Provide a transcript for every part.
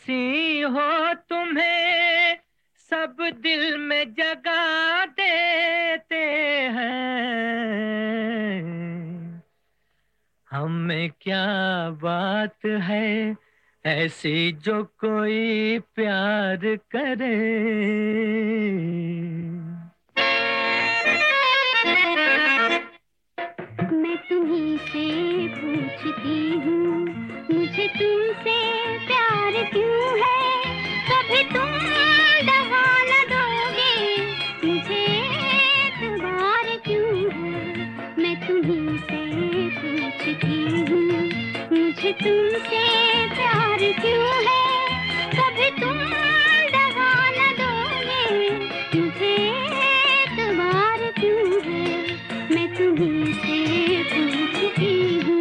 हंसी हो तुम्हें सब दिल में जगा देते हैं। हमें क्या बात है ऐसी जो कोई प्यार करे। मैं तुम्हीं से पूछती हूँ, मुझे तुमसे प्यार क्यों है? कभी तुम दगा न दोगे, मुझे एतबार क्यों है? मैं तुम्हीं से पूछती हूँ, मुझे तुमसे प्यार क्यों है? कभी तुम दगा न दोगे, मुझे एतबार क्यों है? मैं तुम्हीं से पूछती हूँ।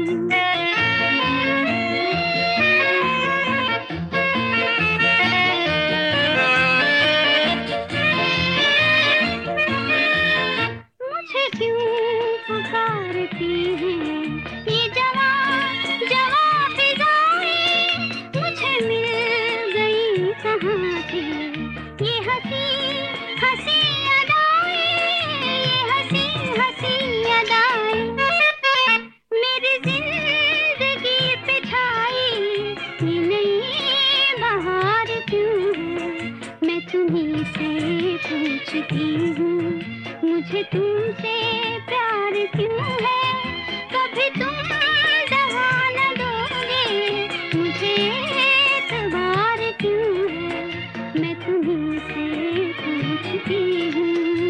मुझे क्यों पुकारती हैं ये जवां जवां फिजाएं? मुझे मिल गई कहाँ से ये हंसी हंसी अदाएं? ये हंसी हंसी अदाएं मेरी जिंदगी पे छाई ये नई बहार क्यों है? मैं तुम्हीं से पूछती हूँ, मुझे तुमसे प्यार क्यों है? कभी तुम दगा न दोगे, मुझे एतबार क्यों है? मैं तुम्हीं से पूछती हूँ।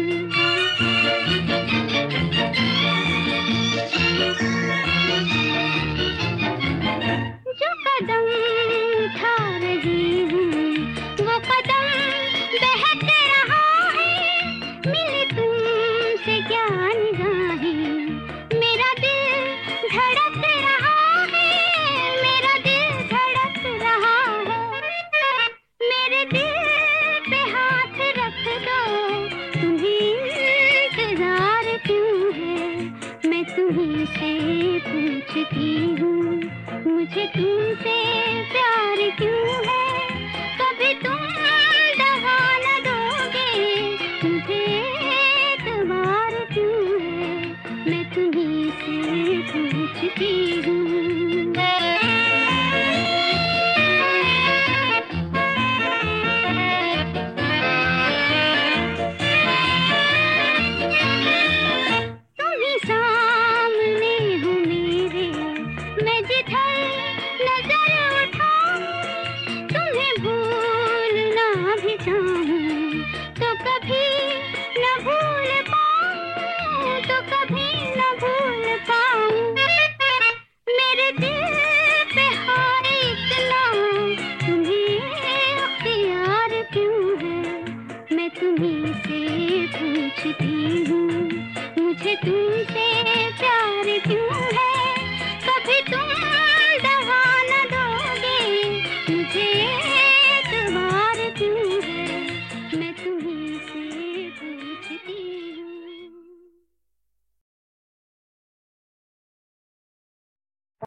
जो कदम उठा रही हूँ वो कदम बहक रहा है। मिली तुमसे क्या निगाहें, मेरा दिल धड़क रहा है। मेरा दिल धड़क रहा है। मेरे दिल पे हाथ रख दो, तुम्हें इंतजार क्यों है? मैं तुम्हीं से पूछती हूँ, मुझे तुमसे प्यार क्यों है? कभी तुम दगा न दोगे, मुझे एतबार क्यों है? मैं तुम्हीं से पूछती हूँ। तुम्हीं सामने हो मेरे, मैं जिधर नजर उठाऊं, तुम्हें भूलना भी चाहूं तो कभी न भूल पाऊं, तो कभी न भूल पाऊं। मेरे दिल पे हाय इतना, तुम्हें अख्तियार क्यों है? मैं तुम्हीं से पूछती हूँ,